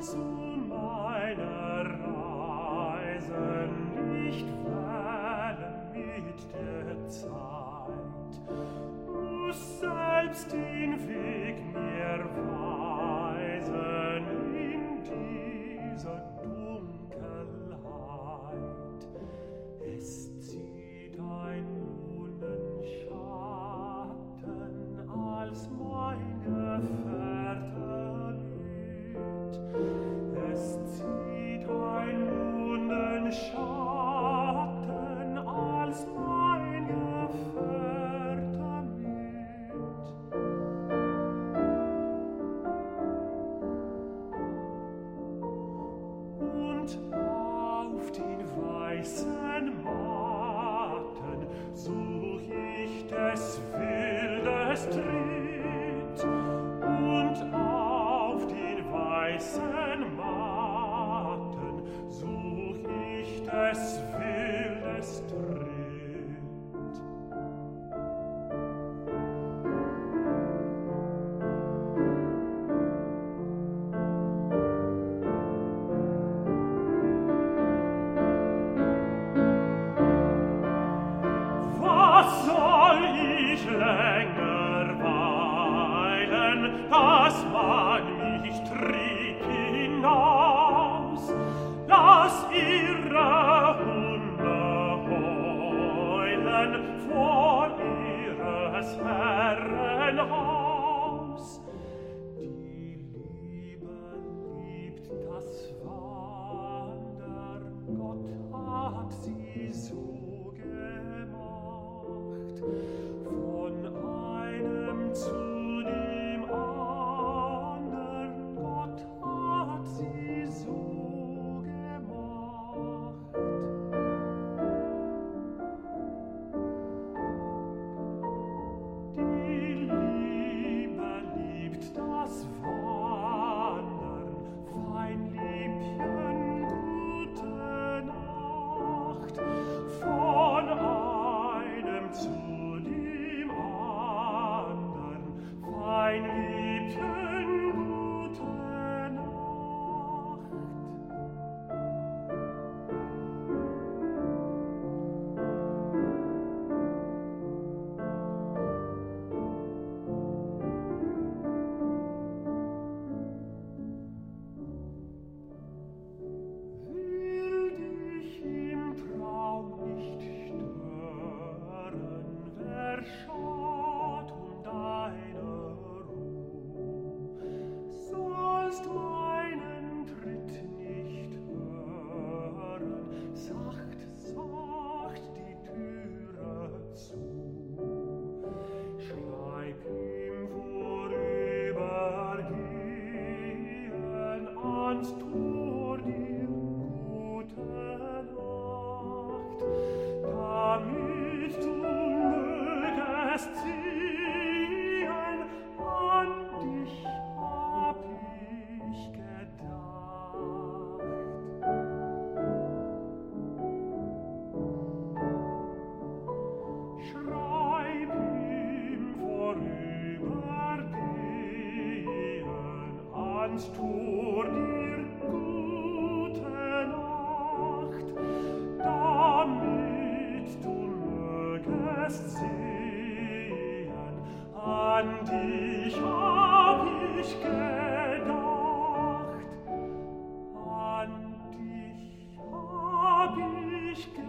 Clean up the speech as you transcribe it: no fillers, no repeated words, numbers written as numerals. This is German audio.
zu meiner Reise nicht wählen mit der Zeit. Muss selbst den Weg mir weisen in dieser Dunkelheit. Es zieht ein Mondenschatten als mein Gefährte mit. Es zieht ein Mondenschatten als mein Gefährte mit. Und auf den weißen Matten such ich des Wildes Tritt. Und auf den weißen Matten such ich des Wildes Tritt. Was soll ich länger weilen, dass man mich trieb hinaus? Lass ihre Hunde heulen vor ihres Herren Haus. Die Liebe liebt das Wandern, Gott hat sie so gemacht. Von einem zu dem andern, Gott hat sie so gemacht. Die Liebe liebt das Wandern, fein Liebchen, gute Nacht. Von einem zu dem andern, fein Liebchen, gute Nacht. Will dich im Traum nicht stören, wer schaut deine Ruh? Sollst meinen Tritt nicht hören, sacht, sacht die Türe zu. Schreib ihm vorübergehen ans Tor dir gute Nacht, damit du mögest sehen, an dich hab ich gedacht. Schreib ihm vorübergehen ans Tor dir gute Nacht, damit du mögest sehen, an dich hab ich gedacht, an dich hab ich gedacht.